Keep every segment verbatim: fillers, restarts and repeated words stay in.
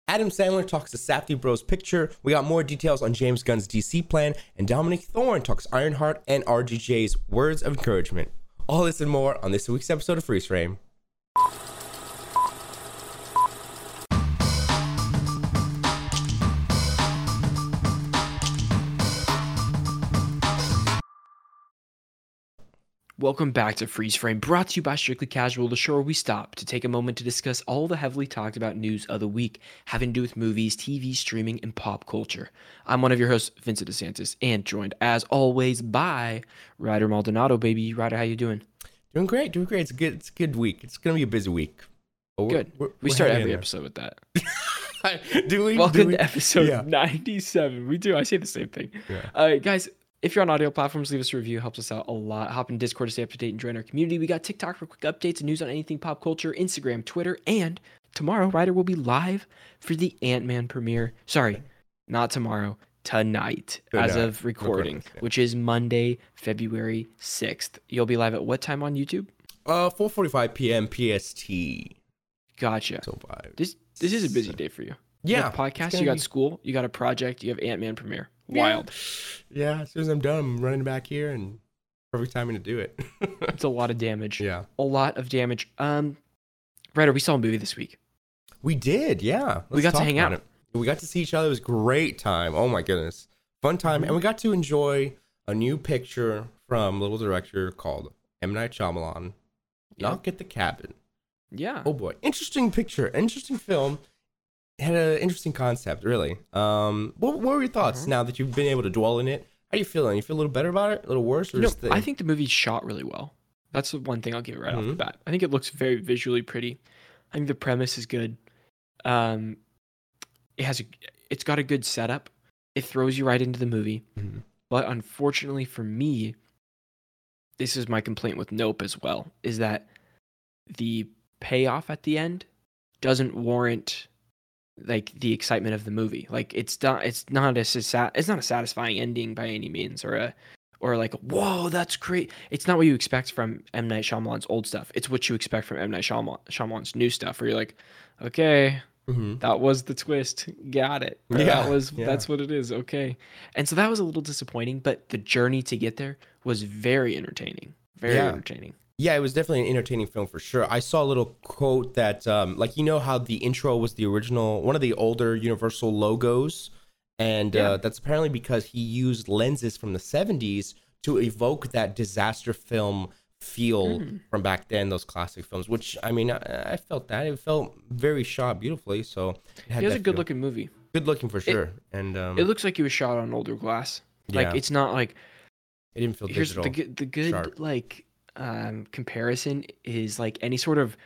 Adam Sandler talks the Safdie Bros picture. We got more details on James Gunn's D C plan. And Dominic Thorne talks Ironheart and R D J's words of encouragement. All this and more on this week's episode of Freeze Frame. Welcome back to Freeze Frame, brought to you by Strictly Casual, the show where we stop to take a moment to discuss all the heavily talked about news of the week having to do with movies, T V, streaming, and pop culture. I'm one of your hosts, Vincent DeSantis, and joined, as always, by Ryder Maldonado, baby. Ryder, how you doing? Doing great, doing great. It's a good, it's a good week. It's going to be a busy week. We're, good. We're, we we're start every episode with that. do we? Welcome do we? to episode yeah. ninety-seven. We do. I say the same thing. Yeah. Uh, guys, if you're on audio platforms, leave us a review. It helps us out a lot. Hop in Discord to stay up to date and join our community. We got TikTok for quick updates and news on anything pop culture, Instagram, Twitter, and tomorrow, Ryder will be live for the Ant-Man premiere. Sorry, not tomorrow, tonight, tonight. as of recording, yeah. which is Monday, February sixth. You'll be live at what time on YouTube? Uh, four forty-five p.m. P S T. Gotcha. So five. This this is a busy day for you. Yeah. You have podcast, you got be... school, you got a project, you have Ant-Man premiere. Wild. Yeah. yeah, as soon as I'm done, I'm running back here and perfect timing to do it. It's a lot of damage. Yeah. A lot of damage. Um, Ryder, we saw a movie this week. We did, yeah. Let's we got to hang out. It. We got to see each other. It was a great time. Oh my goodness. Fun time. Mm-hmm. And we got to enjoy a new picture from a little director called M. Night Shyamalan. Yeah. Knock at the Cabin. Yeah. Oh boy. Interesting picture. Interesting film. Had an interesting concept, really. Um, what, what were your thoughts uh-huh. now that you've been able to dwell in it? How are you feeling? You feel a little better about it? A little worse? Or you know, the... I think the movie's shot really well. That's the one thing I'll give it right mm-hmm. off the bat. I think it looks very visually pretty. I think the premise is good. Um, it has a, it's got a good setup. It throws you right into the movie. Mm-hmm. But unfortunately for me, this is my complaint with Nope as well, is that the payoff at the end doesn't warrant like the excitement of the movie. Like it's not it's not a it's not a satisfying ending by any means, or a or like whoa, that's great. It's not what you expect from M. Night Shyamalan's old stuff. It's what you expect from M. Night Shyamalan, Shyamalan's new stuff, where you're like, okay, mm-hmm. that was the twist, got it. Or yeah, that was yeah. that's what it is. Okay, and so that was a little disappointing, but the journey to get there was very entertaining. Very yeah. entertaining. Yeah, it was definitely an entertaining film for sure. I saw a little quote that, um, like, you know how the intro was the original, one of the older Universal logos, and yeah. uh, that's apparently because he used lenses from the seventies to evoke that disaster film feel mm. from back then, those classic films, which, I mean, I, I felt that. It felt very shot beautifully, so... It had it was a good-looking movie. Good-looking for sure. It, and um, it looks like it was shot on older glass. Like, yeah. it's not like... It didn't feel here's digital. The, the good, sharp. like... Um, comparison is like any sort of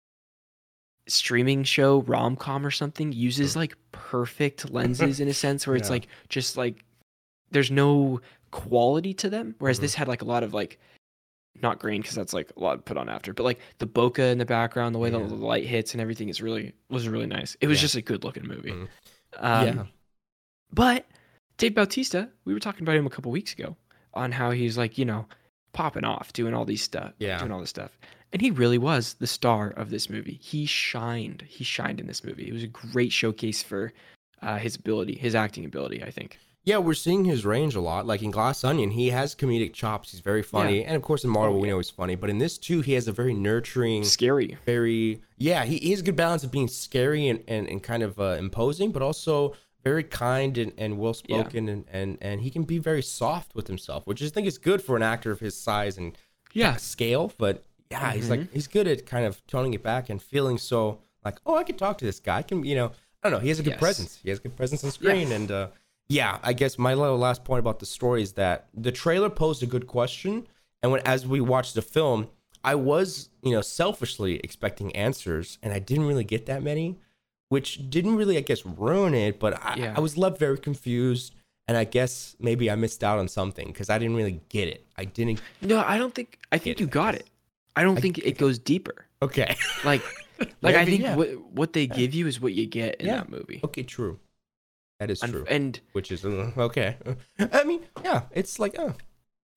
streaming show rom-com or something uses like perfect lenses in a sense where yeah. it's like just like there's no quality to them, whereas mm-hmm. this had like a lot of like not grain because that's like a lot put on after, but like the bokeh in the background, the way yeah. the, the light hits and everything is really was really nice. It was yeah. just a good looking movie. Mm-hmm. Um, yeah. But Dave Bautista, we were talking about him a couple weeks ago on how he's like, you know, popping off, doing all these stuff, yeah. doing all this stuff. And he really was the star of this movie. He shined. He shined in this movie. It was a great showcase for uh, his ability, his acting ability, I think. Yeah, we're seeing his range a lot. Like in Glass Onion, he has comedic chops. He's very funny. Yeah. And of course in Marvel, oh, yeah. we know he's funny. But in this too, he has a very nurturing... Scary. Very... Yeah, he, he has a good balance of being scary and, and, and kind of uh, imposing, but also... very kind and, and well-spoken, yeah. and, and, and he can be very soft with himself, which I think is good for an actor of his size and yeah. scale. But yeah, mm-hmm. he's like he's good at kind of toning it back and feeling so like, oh, I can talk to this guy. I can, you know, I don't know. He has a good yes. presence. He has good presence on screen. Yeah. And uh, yeah, I guess my little last point about the story is that the trailer posed a good question. And when as we watched the film, I was, you know, selfishly expecting answers, and I didn't really get that many. Which didn't really, I guess, ruin it, but I, yeah. I was left very confused, and I guess maybe I missed out on something because I didn't really get it. I didn't. No, I don't think. I think you got it. I don't I, think it goes deeper. Okay. Like, like I think yeah. what what they give you is what you get in yeah. that movie. Okay, true. That is true. And, and which is uh, okay. I mean, yeah, it's like, oh,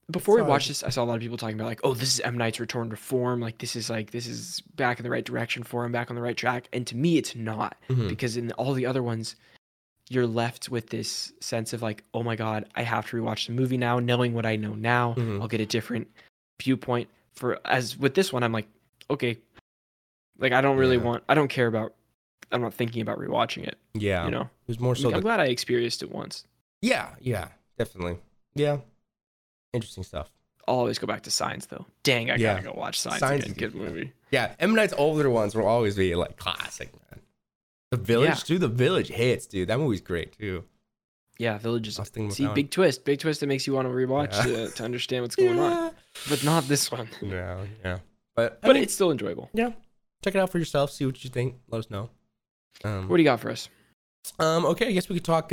before we all- watched this, I saw a lot of people talking about like, oh, this is M. Night's return to form. Like this is like this is back in the right direction for him, back on the right track. And to me, it's not Mhm. because in all the other ones, you're left with this sense of like, oh my god, I have to rewatch the movie now, knowing what I know now. Mhm. I'll get a different viewpoint. For as with this one, I'm like, okay, like I don't really Yeah. want, I don't care about, I'm not thinking about rewatching it. Yeah, You know, it was more I so mean, I'm the glad I experienced it once. yeah, yeah, definitely, yeah, interesting stuff. I'll always go back to Signs though. Dang, I Yeah. gotta go watch Signs, Signs again. is Good good, yeah. movie. Yeah, M Night's older ones will always be like classic, man. The Village, Yeah. dude, The Village hits, dude. That movie's great too. Yeah, Village is. I was thinking about See, that one. big twist, big twist that makes you want to rewatch Yeah. to, to understand what's going on, but not this one. No, yeah, but I But mean, it's still enjoyable. yeah, check it out for yourself. See what you think. Let us know. Um, What do you got for us? Um, okay, I guess we could talk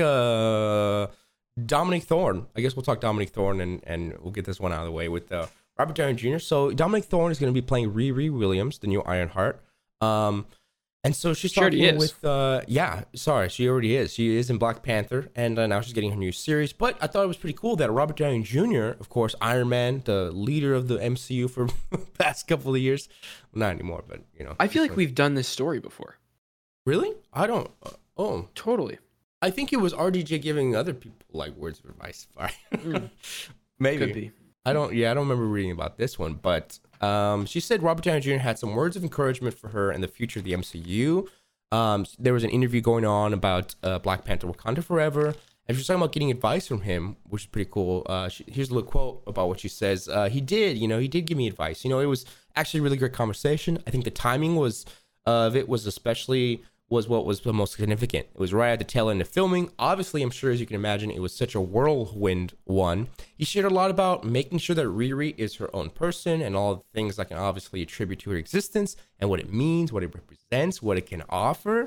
uh, Dominic Thorne. I guess we'll talk Dominic Thorne and, and we'll get this one out of the way with uh, Robert Downey Junior So Dominic Thorne is going to be playing Riri Williams, the new Ironheart. Um, and so she's She already talking is. with, uh, yeah, sorry, she already is. She is in Black Panther, and uh, now she's getting her new series. But I thought it was pretty cool that Robert Downey Junior, of course, Iron Man, the leader of the M C U for the past couple of years, not anymore, but you know. I feel just like we've done this story before. really, I don't. Uh, oh. Totally. I think it was R D J giving other people like words of advice. Mm. Maybe. Could be. I don't. Yeah, I don't remember reading about this one, but um, she said Robert Downey Junior had some words of encouragement for her in the future of the M C U. Um, there was an interview going on about uh, Black Panther: Wakanda Forever, and she was talking about getting advice from him, which is pretty cool. Uh, she, here's a little quote about what she says. Uh, he did, you know, he did give me advice. You know, it was actually a really great conversation. I think the timing was of it was especially was what was the most significant. It was right at the tail end of filming. Obviously, I'm sure, as you can imagine, it was such a whirlwind one. He shared a lot about making sure that Riri is her own person and all the things I can obviously attribute to her existence and what it means, what it represents, what it can offer.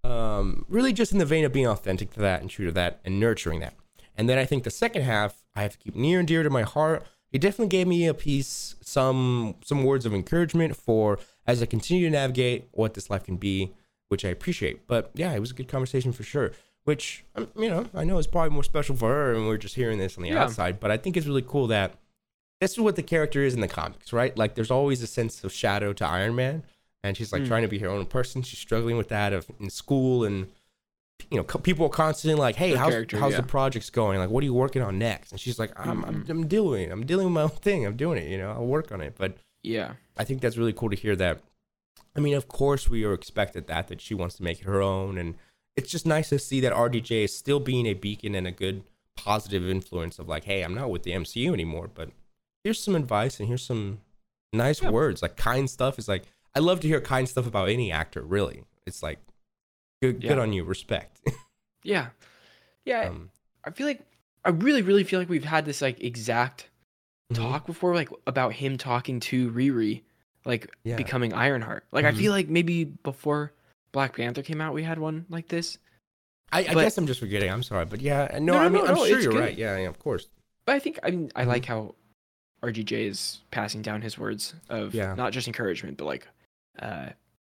Um, really just in the vein of being authentic to that and true to that and nurturing that. And then I think the second half, I have to keep near and dear to my heart. He definitely gave me a piece, some some words of encouragement for as I continue to navigate what this life can be, which I appreciate. But yeah, it was a good conversation for sure, which, um, you know, I know is probably more special for her and we're just hearing this on the Yeah. outside, but I think it's really cool that this is what the character is in the comics, right? Like there's always a sense of shadow to Iron Man, and she's like Mm. trying to be her own person. She's struggling with that of in school, and you know, co- people are constantly like, hey, Her how's, character, how's yeah. the projects going? Like, what are you working on next? And she's like, I'm, I'm, Mhm. I'm doing, I'm dealing with my own thing. I'm doing it, you know, I'll work on it. But Yeah. I think that's really cool to hear that. I mean, of course, we are expected that, that she wants to make it her own. And it's just nice to see that R D J is still being a beacon and a good positive influence of like, hey, I'm not with the M C U anymore, but here's some advice and here's some nice Yeah. words. Like kind stuff is like, I love to hear kind stuff about any actor, really. It's like, good, good Yeah. on you, respect. Yeah. Yeah. um, I feel like, I really, really feel like we've had this like exact mhm. talk before, like about him talking to Riri, like Yeah. becoming Ironheart. Like, I Mhm. feel like maybe before Black Panther came out, we had one like this. I, I but- guess I'm just forgetting. I'm sorry, but yeah, no, No, no, I mean, no, I'm no, sure it's you're good. right. Yeah, yeah, of course. But I think, I mean, I Mhm. like how R G J is passing down his words of Yeah. not just encouragement, but like, uh,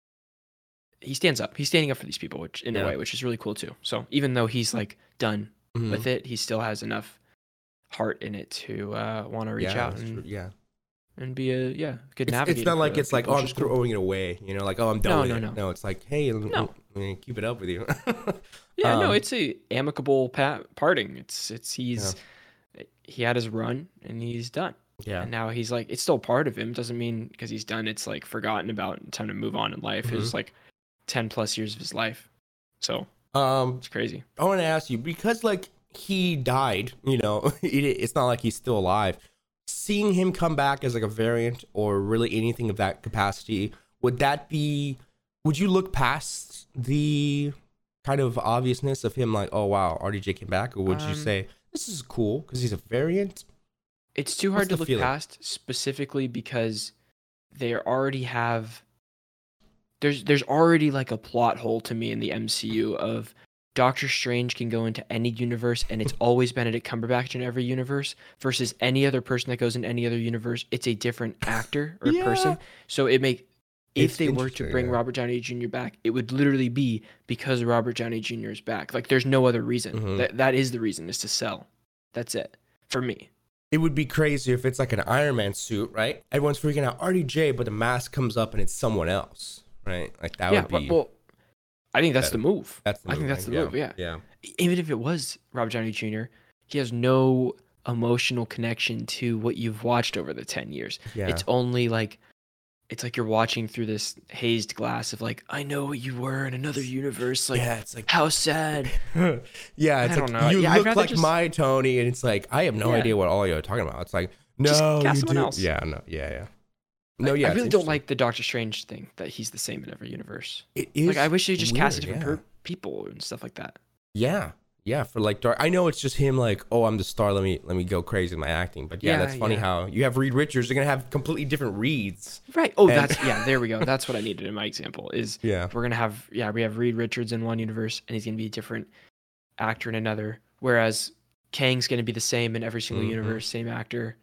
he stands up. He's standing up for these people, which in Yeah. a way, which is really cool too. So even though he's like done Mhm. with it, he still has enough heart in it to uh, want to reach yeah, out that's true. and, yeah. and be a yeah good It's, navigator. it's not for like the it's like, people, oh, I'm which is cool. throwing it away. You know, like, oh, I'm done No, with no, it. no. No, it's like, hey, No. let me keep it up with you. Yeah, no, Um, it's a amicable pa- parting. It's it's he's he had his run and he's done. yeah. And now he's like, it's still part of him. Doesn't mean because he's done, it's like forgotten about and time to move on in life. Mhm. It's like ten plus years of his life. So Um, it's crazy. I want to ask you because like he died, you know, it, it's not like he's still alive. Seeing him come back as like a variant or really anything of that capacity, would that be? Would you look past the kind of obviousness of him, like, oh wow, R D J came back, or would you Um, say this is cool because he's a variant? It's too What's hard to the look feeling? past specifically because they already have there's there's already like a plot hole to me in the M C U of Doctor Strange can go into any universe and it's always Benedict Cumberbatch in every universe versus any other person that goes in any other universe, it's a different actor or Yeah. person. So it make if It's they were to interesting, bring yeah. Robert Downey Junior back, it would literally be because Robert Downey Junior is back. Like there's no other reason. Mhm. That that is the reason is to sell. That's it for me. it would be crazy if it's like an Iron Man suit, right? Everyone's freaking out, R D J, but the mask comes up and it's someone else, right? Like that yeah, would be. well, I think that's better. the move. That's the I think move, that's right? the Yeah. move. Yeah. Yeah. Even if it was Robert Downey Junior, he has no emotional connection to what you've watched over the ten years. Yeah. It's only like, it's like you're watching through this hazed glass of like, I know what you were in another universe. Like, yeah, it's like how sad. yeah, it's I like don't know. you Yeah, I'd look rather like just- my Tony, and it's like I have no Yeah. idea what all you're talking about. It's like no, Just cast you someone do. else. Yeah, no, yeah, yeah. No, I, yeah, I it's really don't interesting. like the Doctor Strange thing that he's the same in every universe. It is Like, I wish they just cast weird, different yeah. per- people and stuff like that. Yeah, yeah. For like dark, I know it's just him. Like, oh, I'm the star. Let me let me go crazy with my acting. But yeah, Yeah, that's funny yeah. how you have Reed Richards. They're gonna have completely different reads. Right. Oh, And- that's yeah. There we go. That's what I needed in my example. Is Yeah, we're gonna have yeah we have Reed Richards in one universe and he's gonna be a different actor in another, whereas Kang's gonna be the same in every single Mhm. universe, same actor.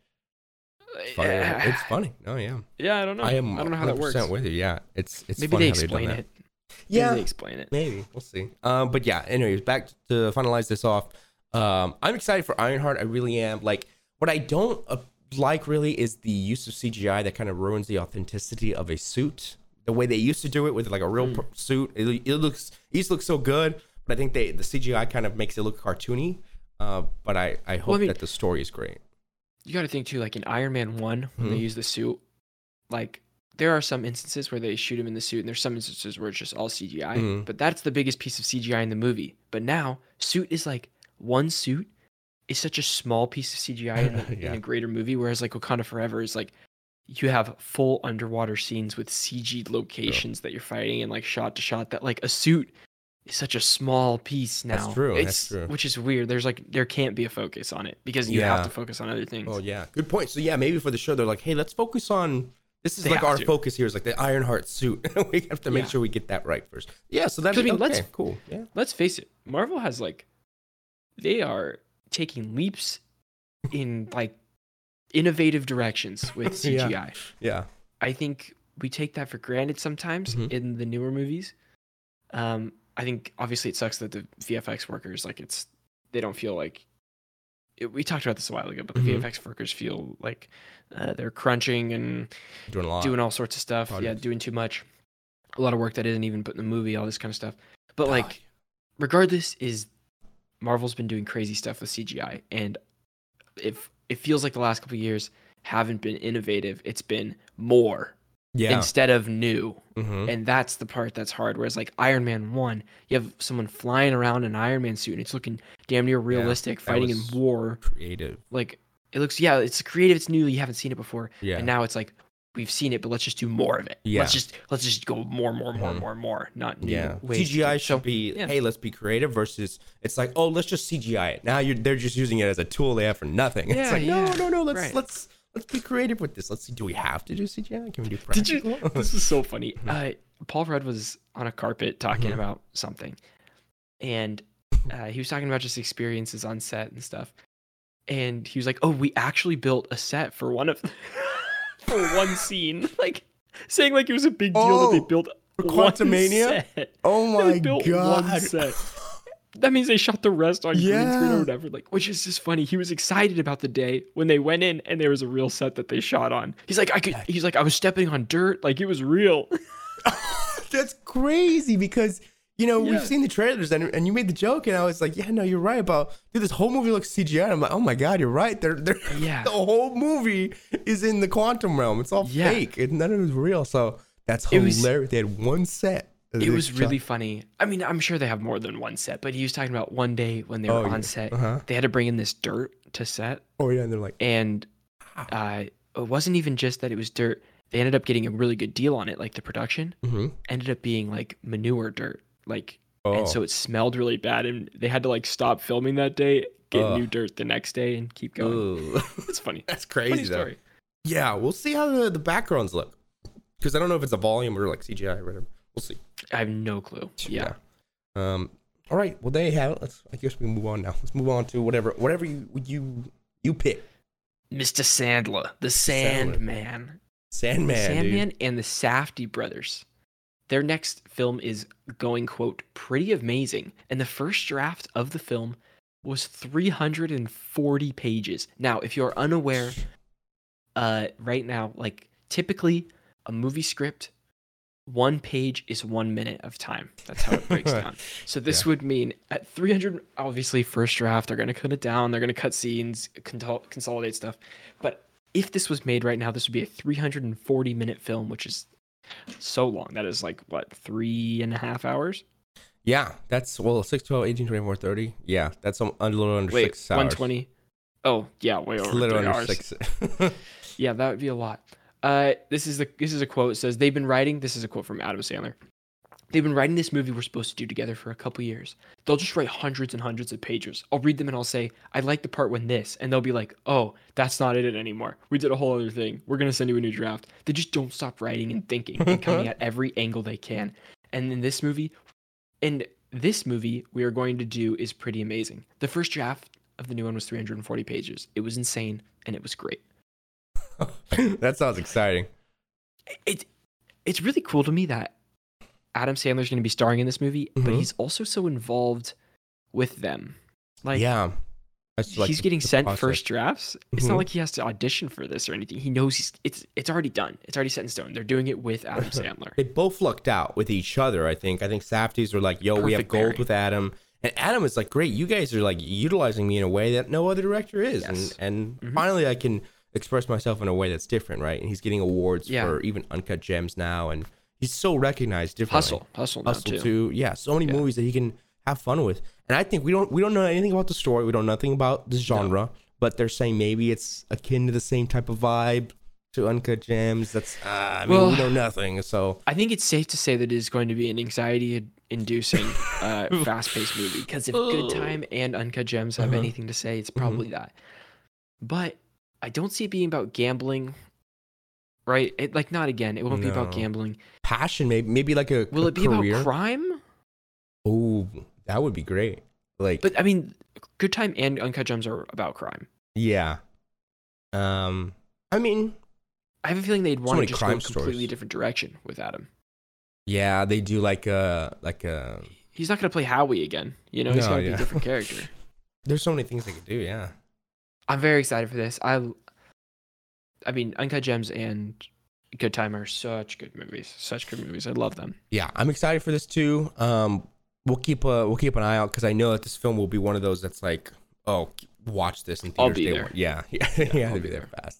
funny. It's funny. Oh yeah, Yeah, I don't know. I am. I don't know how that works. with you. Yeah, it's it's Maybe funny they how they've done explain that. it. Yeah, Maybe they explain it. maybe we'll see. Um, but yeah. Anyways, back to finalize this off. Um, I'm excited for Ironheart. I really am. Like, what I don't uh, like really is the use of C G I that kind of ruins the authenticity of a suit. The way they used to do it with like a real Mm. pro- suit, it, it looks it used to look so good. But I think they the C G I kind of makes it look cartoony. Uh, but I I hope Well, I mean- that the story is great. You got to think too, like in Iron Man one, when they Mhm. use the suit, like there are some instances where they shoot him in the suit, and there's some instances where it's just all C G I. Mhm. But that's the biggest piece of C G I in the movie. But now, suit is like one suit is such a small piece of C G I in, the, Yeah. in a greater movie, whereas like Wakanda Forever is like you have full underwater scenes with C G locations that you're fighting and like shot to shot. That like a suit is such a small piece now. That's true, that's It's, true. Which is weird. There's like there can't be a focus on it because you have Yeah. to focus on other things. Oh yeah, good point. So yeah, maybe for the show they're like, hey, let's focus on this is They like have our to. focus here is like the Ironheart suit. We have to make Yeah. sure we get that right first. Yeah, so that's 'Cause, I mean, okay, let's- cool. Yeah. Let's face it, Marvel has like they are taking leaps in like innovative directions with C G I. Yeah. I think we take that for granted sometimes Mhm. in the newer movies. Um, I think obviously it sucks that the V F X workers like it's they don't feel like it, we talked about this a while ago, but the Mhm. V F X workers feel like uh, they're crunching and Doing a lot. doing all sorts of stuff. Yeah, projects. doing too much. A lot of work that isn't even put in the movie, all this kind of stuff. But Oh, like, regardless, is Marvel's been doing crazy stuff with C G I, and if it feels like the last couple of years haven't been innovative, it's been more yeah. instead of new, Mhm. and that's the part that's hard. Whereas like Iron Man one, you have someone flying around in an Iron Man suit, and it's looking damn near realistic, that fighting was- in war. Creative. Like it looks, yeah, it's creative, it's new, you haven't seen it before, Yeah. and now it's like we've seen it, but let's just do more of it. Yeah. Let's just let's just go more, more, more, Mhm. more, more. Not new Yeah. ways to C G I do it. should So, be yeah. hey, let's be creative versus it's like, oh, let's just C G I it. Now you're they're just using it as a tool they have for nothing. It's Yeah, like, no, yeah. no, no, let's Right. let's let's be creative with this. Let's see, do we have to do C G I? Can we do Did you? practical? This is so funny. Uh, Paul Rudd was on a carpet talking Mhm. about something, and uh, he was talking about just experiences on set and stuff. And he was like, "Oh, we actually built a set for one of for one scene, like saying like it was a big deal that they Oh, built for one Quantumania? set. Oh They my built god. one set. That means they shot the rest on green screen Yeah. or whatever. Like, which is just funny. He was excited about the day when they went in and there was a real set that they shot on. He's like, I could. He's like, I was stepping on dirt, like it was real. That's crazy because you know Yeah. we've seen the trailers and, and you made the joke and I was like, yeah, no, you're right about dude. This whole movie looks C G I. I'm like, oh my god, you're right. They're they're Yeah. the whole movie is in the quantum realm. It's all Yeah. fake. It, none of it is real. So that's It was- hilarious. They had one set. that It they was shot. really funny. I mean, I'm sure they have more than one set, but he was talking about one day when they were Oh, on yeah. set, Uh-huh. they had to bring in this dirt to set, Oh yeah, and they're like, and uh, it wasn't even just that it was dirt. They ended up getting a really good deal on it. Like the production mm-hmm. ended up being like manure dirt, like, Oh, and so it smelled really bad, and they had to like stop filming that day, get Ugh. new dirt the next day, and keep going. Ooh. It's funny. That's Funny crazy though. story. Yeah, we'll see how the, the backgrounds look because I don't know if it's a volume or like C G I or whatever. We'll see. I have no clue. Yeah. Um. All right. Well, there you have it. Let's. I guess we can move on now. Let's move on to whatever whatever you you you pick. Mister Sandler, the Sandler. Sandman. Sandman. Sandman Dude. and the Safdie brothers. Their next film is going, quote, pretty amazing. And the first draft of the film was three hundred forty pages. Now, if you're unaware, uh, right now, like typically a movie script, one page is one minute of time. That's how it breaks down. So this Yeah. would mean at three hundred, obviously first draft, they're going to cut it down. They're going to cut scenes, consol- consolidate stuff. But if this was made right now, this would be a three hundred forty minute film, which is so long. That is like, what, three and a half hours? Yeah, that's well, six, twelve, eighteen, twenty-four, thirty. Yeah, that's a, a little under Wait, six hours. one twenty. Oh, yeah, way It's over a little three under hours. six. Yeah, that would be a lot. Uh, this is the this is a quote. It says they've been writing. This is a quote from Adam Sandler. They've been writing this movie we're supposed to do together for a couple years. They'll just write hundreds and hundreds of pages. I'll read them and I'll say, I like the part when this, and they'll be like, oh, that's not in it anymore. We did a whole other thing. We're gonna send you a new draft. They just don't stop writing and thinking and coming at every angle they can. And in this movie, and this movie we are going to do is pretty amazing. The first draft of the new one was three hundred forty pages. It was insane and it was great. That sounds exciting. It's it's really cool to me that Adam Sandler's going to be starring in this movie, but Mhm. he's also so involved with them. Like, yeah, that's like he's the- getting the sent process. first drafts. It's Mhm. not like he has to audition for this or anything. He knows he's it's it's already done. It's already set in stone. They're doing it with Adam Sandler. They both lucked out with each other. I think. I think Safdies were like, "Yo, we have Perfect gold pairing. with Adam," and Adam is like, "Great, you guys are like utilizing me in a way that no other director is," Yes. and and Mhm. finally I can express myself in a way that's different, right? And he's getting awards Yeah. for even Uncut Gems now, and he's so recognized differently. Hustle, hustle, now Hustle too. too. Yeah, so many Yeah. movies that he can have fun with. And I think we don't we don't know anything about the story. We don't know nothing about the genre, but they're saying maybe it's akin to the same type of vibe to Uncut Gems. That's uh, I mean Well- we know nothing. So I think it's safe to say that it is going to be an anxiety-inducing, uh, fast-paced movie. Because if Good Time and Uncut Gems have Uh-huh. anything to say, it's probably that. But I don't see it being about gambling, right? It, like, not again. It won't be about No. gambling. passion, maybe maybe like a Will a it be career. about crime? Oh, that would be great. Like But I mean, Good Time and Uncut Gems are about crime. yeah. Um, I mean, I have a feeling they'd want many to just go crime a completely stories. different direction with Adam. yeah, they do like a like a. He's not going to play Howie again. You know, he's No, going to be yeah. a different character. There's so many things they could do. Yeah. I'm very excited for this. I, I mean, Uncut Gems and Good Time are such good movies. Such good movies. I love them. Yeah, I'm excited for this too. Um, we'll keep a we'll keep an eye out because I know that this film will be one of those that's like, oh, watch this in theaters. I'll be day there. one. Yeah, yeah, yeah, Yeah, I'll they'll be be there fast.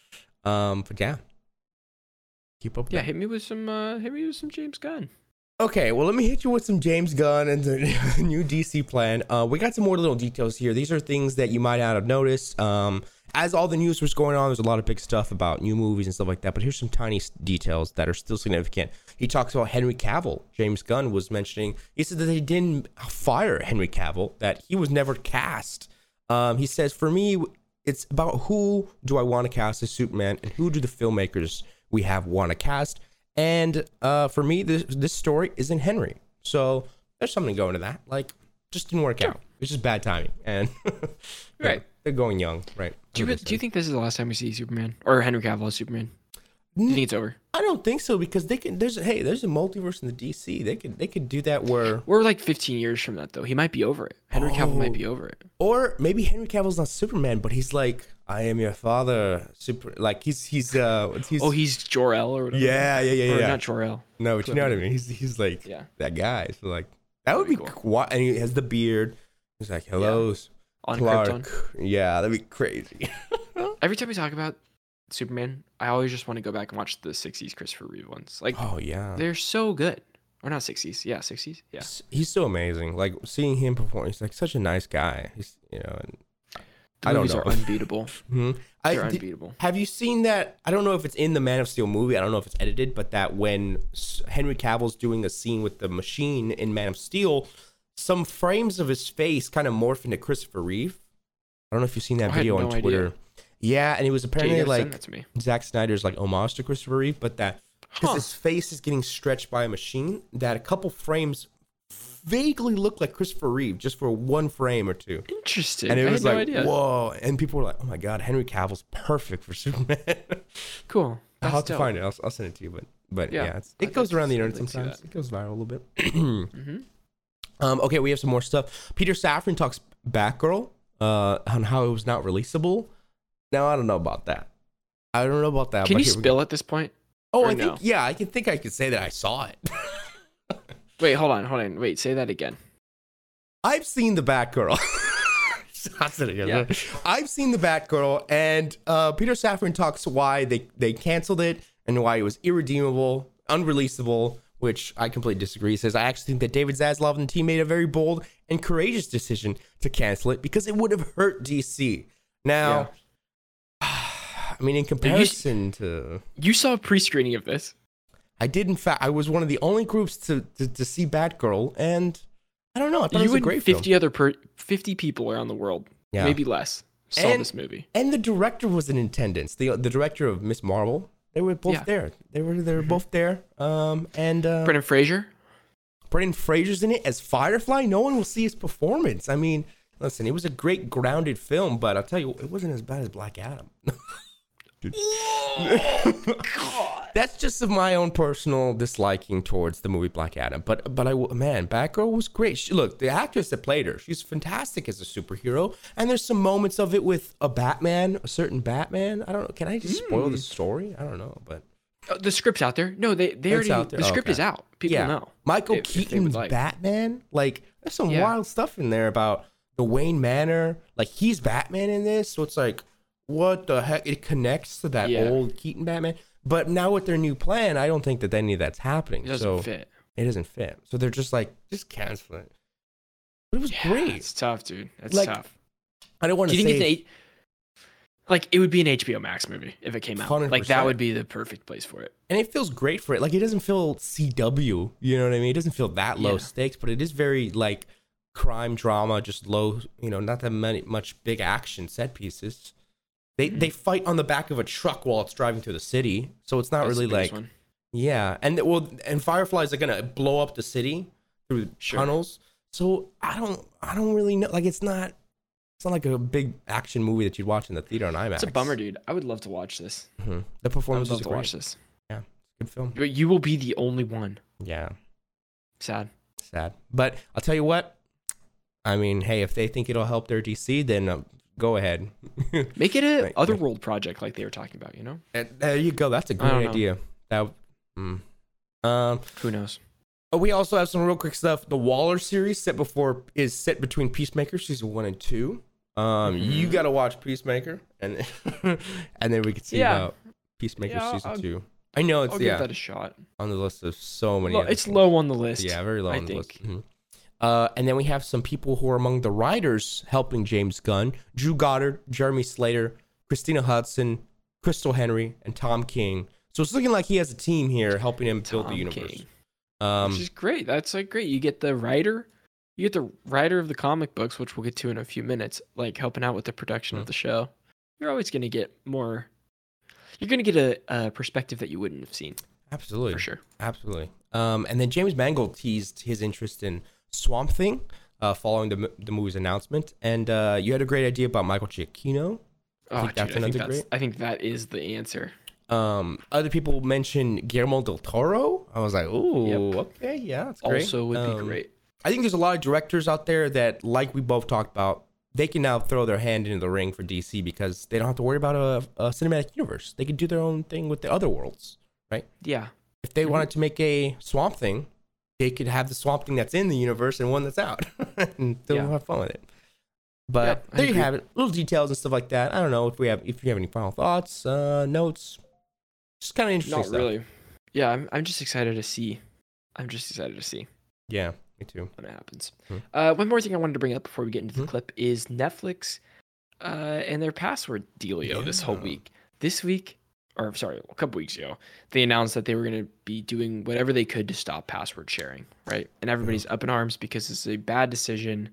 um, but yeah, keep up. with Yeah, that. hit me with some. Uh, hit me with some James Gunn. Okay, well, let me hit you with some James Gunn and the new D C plan. Uh, we got some more little details here. These are things that you might not have noticed. Um, as all the news was going on, there's a lot of big stuff about new movies and stuff like that. But here's some tiny s- details that are still significant. He talks about Henry Cavill. James Gunn was mentioning. He said that they didn't fire Henry Cavill, that he was never cast. Um, he says, for me, it's about who do I want to cast as Superman and who do the filmmakers we have want to cast. And uh, for me, this this story isn't Henry. So there's something going to that. Like, just didn't work Sure. out. It's just bad timing. And yeah, Right. they're going young, right? Do you do you think this is the last time we see Superman or Henry Cavill as Superman? Do you think it's over? I don't think so because they can. There's hey, there's a multiverse in the D C. They could they could do that where, We're like fifteen years from that though. He might be over it. Henry Cavill might be over it. or maybe Henry Cavill's not Superman, but he's like, I am your father. Super, like he's he's uh he's Oh, he's Jor-El or whatever. yeah yeah yeah Or yeah. not Jor-El. No, but you know what I mean. He's he's like Yeah. that guy. So like that would be That'd be cool. And he has the beard. He's like, hello, On Clark. Krypton. Yeah, that'd be crazy. Every time we talk about Superman, I always just want to go back and watch the sixties Christopher Reeve ones. Like, Oh yeah, they're so good. Or not sixties. Yeah, sixties. Yeah. he's, he's so amazing. Like seeing him perform, he's like such a nice guy. He's you know, and, The I don't movies know. are unbeatable. hmm. I, They're did- unbeatable. have you seen that? I don't know if it's in the Man of Steel movie. I don't know if it's edited, but that when S- Henry Cavill's doing a scene with the Machine in Man of Steel, some frames of his face kind of morph into Christopher Reeve. I don't know if you've seen that I had video on no Twitter. idea. Yeah, and it was Jay, you apparently gotta send like that to me. Zack Snyder's like homage to Christopher Reeve, but that because Huh. his face is getting stretched by a machine, that a couple frames vaguely look like Christopher Reeve just for one frame or two. Interesting. And it I was had no like, idea. whoa. And people were like, oh my God, Henry Cavill's perfect for Superman. Cool. I'll That's have to dope. find it. I'll, I'll send it to you. But but yeah, Yeah, it's, I'd it goes like to around the see- internet I'd like to see sometimes. that. It goes viral a little bit. Mm-hmm. Um, okay, we have some more stuff. Peter Safran talks Batgirl uh, on how it was not releasable. Now I don't know about that. I don't know about that. Can but you here we spill go. at this point? Oh, or I no? think yeah, I can think I could say that I saw it. Wait, hold on, hold on. Wait, say that again. I've seen the Batgirl. Shots it again. Yeah. I've seen the Batgirl, and uh, Peter Safran talks why they they canceled it and why it was irredeemable, unreleasable. Which I completely disagree. He says, I actually think that David Zaslav and the team made a very bold and courageous decision to cancel it because it would have hurt D C. Now, I mean, in comparison to... You saw a pre-screening of this. I did, in fact. I was one of the only groups to, to, to see Batgirl, and I don't know. I thought You it was a and great fifty film. other per- fifty people around the world, Yeah. maybe less, saw And- this movie. And the director was in attendance. The the director of Miss Marvel. They were both Yeah. there. They were they were Mhm. both there. Um, and uh, Brendan Fraser. Brendan Fraser's in it as Firefly. No one will see his performance. I mean, listen, it was a great grounded film, but I'll tell you, it wasn't as bad as Black Adam. Dude. That's just of my own personal disliking towards the movie Black Adam. But but I man, Batgirl was great. She, look, the actress that played her, she's fantastic as a superhero. And there's some moments of it with a Batman, a certain Batman. I don't know. Can I just spoil the Mm. story? I don't know, but Oh, the script's out there. No, they they It's already out there? the Oh, script okay. is out. People yeah, know. Michael if- if they would Keaton's like. Batman. Like, there's some Yeah. wild stuff in there about the Wayne Manor. Like, he's Batman in this, so it's like, what the heck? It connects to that Yeah. old Keaton Batman. But now with their new plan, I don't think that any of that's happening. It doesn't so fit. it doesn't fit. So they're just like, just cancel it. But it was Yeah, great. It's tough, dude. It's Like, tough. I don't want Do to you think say. it's an eight? Like it would be an H B O Max movie if it came out. one hundred Like that percent. would be the perfect place for it. And it feels great for it. Like, it doesn't feel C W. You know what I mean? It doesn't feel that low Yeah. stakes, but it is very like crime drama, just low. You know, not that many much big action set pieces. They Mhm. they fight on the back of a truck while it's driving through the city, so it's not That's really the biggest like one. yeah. And well, and Fireflies are gonna blow up the city through Sure. tunnels. So I don't I don't really know. Like, it's not it's not like a big action movie that you'd watch in the theater on IMAX. It's a bummer, dude. I would love to watch this. Mhm. The I would performance love is to great. watch this. Good film. But you will be the only one. Yeah. Sad. Sad. But I'll tell you what. I mean, hey, if they think it'll help their D C, then uh, go ahead. Make it a Right, otherworld project like they were talking about. You know? And there you go. That's a I don't great know. idea. That. Mm. Um. Who knows? But we also have some real quick stuff. The Waller series set before is set between Peacemaker season one and two. Um, you Mhm. gotta watch Peacemaker, and and then we can see Yeah. about Peacemaker Yeah, season I'll- two. I know it's I'll yeah give that a shot. on the list of so many. Lo- other it's things. low on the list. Yeah, very low I on the list. think. Mhm. Uh, and then we have some people who are among the writers helping James Gunn: Drew Goddard, Jeremy Slater, Christina Hudson, Crystal Henry, and Tom King. So it's looking like he has a team here helping him build the Tom universe. King. Um, Which is great. That's like great. You get the writer, you get the writer of the comic books, which we'll get to in a few minutes, like helping out with the production Mhm. of the show. You're always going to get more. You're going to get a, a perspective that you wouldn't have seen absolutely. for sure. Absolutely. Um, and then James Mangold teased his interest in Swamp Thing uh, following the, the movie's announcement. And uh, you had a great idea about Michael Giacchino. Oh, think dude, that's I think another that's, great- I think that is the answer. Um, other people mentioned Guillermo del Toro. I was like, ooh, Yep. okay, yeah, that's great. Also, would be Um, great. I think there's a lot of directors out there that, like we both talked about, they can now throw their hand into the ring for D C because they don't have to worry about a, a cinematic universe. They can do their own thing with the other worlds. Yeah. If they Mhm. wanted to make a Swamp Thing, they could have the Swamp Thing that's in the universe and one that's out, and they'll Yeah. have fun with it. But Yeah, I there you agree. have it, little details and stuff like that. I don't know if we have if you have any final thoughts, uh, notes. Just kind of interesting Not stuff. really. Yeah, I'm, I'm just excited to see. I'm just excited to see Yeah, me too. when it happens. Mhm. Uh, one more thing I wanted to bring up before we get into Mhm. the clip is Netflix uh, and their password dealio this whole Yeah. week. This week, or sorry, a couple weeks ago, they announced that they were going to be doing whatever they could to stop password sharing, right? And everybody's up in arms because it's a bad decision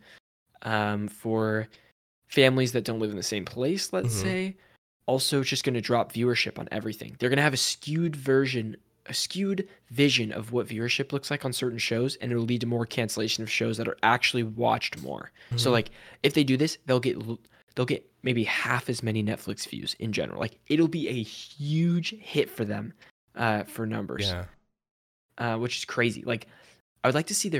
um, for families that don't live in the same place, let's Mhm. say. Also, it's just going to drop viewership on everything. They're going to have a skewed version, a skewed vision of what viewership looks like on certain shows, and it'll lead to more cancellation of shows that are actually watched more. So, Mhm. like, if they do this, they'll get l- they'll get maybe half as many Netflix views in general. Like, it'll be a huge hit for them, uh, for numbers, Yeah. uh, which is crazy. Like, I would like to see their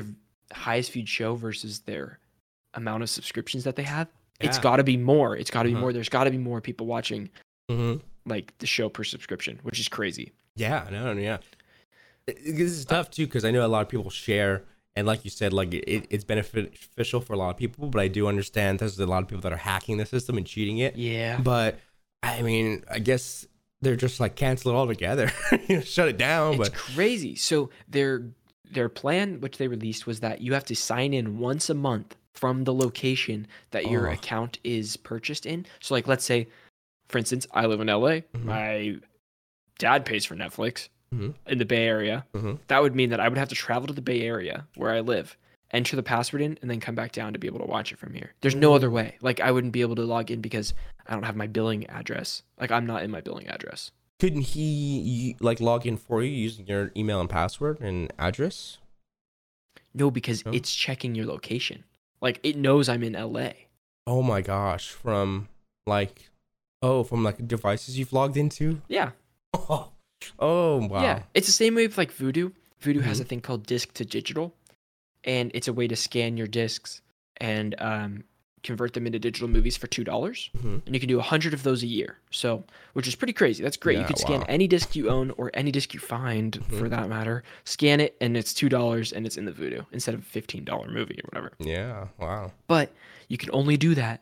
highest viewed show versus their amount of subscriptions that they have, Yeah. it's got to be more. It's got to be Uh-huh. more. There's got to be more people watching Mm-hmm. like the show per subscription, which is crazy. Yeah, no, no, yeah. It- it- this is tough too because I know a lot of people share, and like you said, like it, it's beneficial for a lot of people. But I do understand there's a lot of people that are hacking the system and cheating it. Yeah. But I mean, I guess they're just like cancel it all together, you know, shut it down. It's But crazy. So their their plan, which they released, was that you have to sign in once a month from the location that your Oh. account is purchased in. So, like, let's say, for instance, I live in L A. Mhm. My dad pays for Netflix Mhm. in the Bay Area. Mhm. That would mean that I would have to travel to the Bay Area where I live, enter the password in, and then come back down to be able to watch it from here. There's no other way. Like, I wouldn't be able to log in because I don't have my billing address. Like, I'm not in my billing address. couldn't he like log in for you using your email and password and address? No, because No? it's checking your location. Like, it knows I'm in L A. Oh my gosh, from like, oh, from like devices you've logged into. Yeah. Oh, oh wow. Yeah. It's the same way with like Voodoo. Voodoo has Mhm. a thing called disk to digital, and it's a way to scan your discs and um, convert them into digital movies for two dollars. Mhm. And you can do a hundred of those a year. So, which is pretty crazy. That's great. Yeah, you could scan wow. any disc you own or any disc you find for Mhm. that matter. Scan it, and it's two dollars, and it's in the Voodoo instead of a fifteen dollar movie or whatever. Yeah. Wow. But you can only do that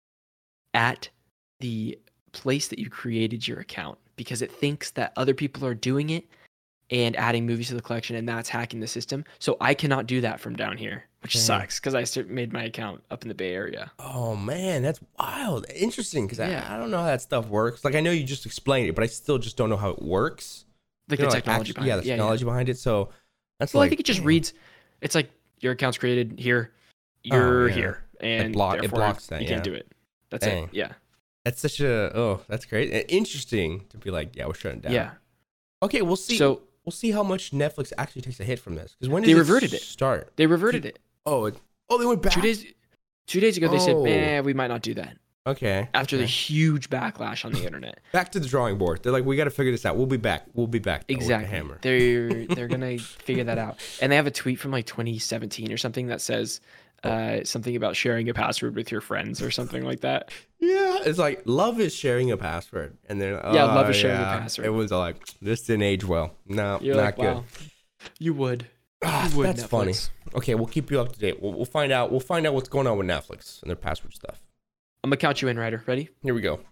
at the place that you created your account because it thinks that other people are doing it and adding movies to the collection, and that's hacking the system. So I cannot do that from down here, which Dang. sucks because I st- made my account up in the Bay Area. Oh man, that's wild. Interesting because Yeah. I, I don't know how that stuff works. Like I know you just explained it, but I still just don't know how it works. Like You know, the like, technology actu- behind yeah, it. the Yeah, yeah. technology behind it. So that's Well, like I think it just dang. reads. It's like your account's created here, you're Oh, yeah. here, and block- it therefore blocks that, you can't yeah. do it. That's Dang. it. Yeah, That's such a oh, that's great. And interesting to be like, yeah, we're shutting down. yeah. Okay, we'll see. So we'll see how much Netflix actually takes a hit from this. Because when did They it reverted it. start? they reverted it Oh, it, oh, they went back. two days. Two days ago, they said, Oh. "Eh, we might not do that." Okay. After the okay. huge backlash on the internet. back to the drawing board. They're like, we got to figure this out. We'll be back. We'll be back. though, with the Exactly. hammer. They're they're gonna figure that out. And they have a tweet from like twenty seventeen or something that says uh, something about sharing a password with your friends or something like that. Yeah, it's like love is sharing a password, and then Yeah, oh, love is sharing a yeah. password. Everyone's all like, this didn't age well. No, You're not like, good. wow, you would. Ah, You would, that's funny. Netflix. Okay, we'll keep you up to date. We'll, we'll find out. We'll find out what's going on with Netflix and their password stuff. I'm gonna count you in, Ryder. Ready? Here we go.